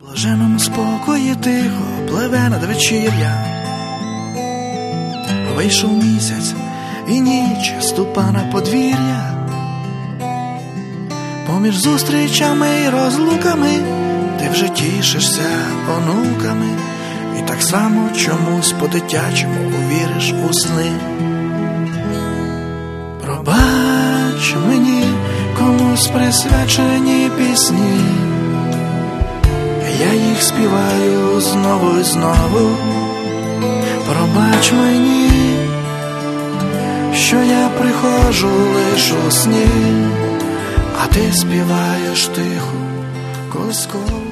В блаженному спокої тихо пливе надвечір'я. Вийшов місяць і ніч ступа на подвір'я. Поміж зустрічами і розлуками ти вже тішишся онуками. І так само чомусь по-дитячому увіриш у сни. Пробач мені комусь присвячені пісні, я їх співаю знову і знову. Пробач мені, що я приходжу лиш у сні, а ти співаєш тихо, колисково.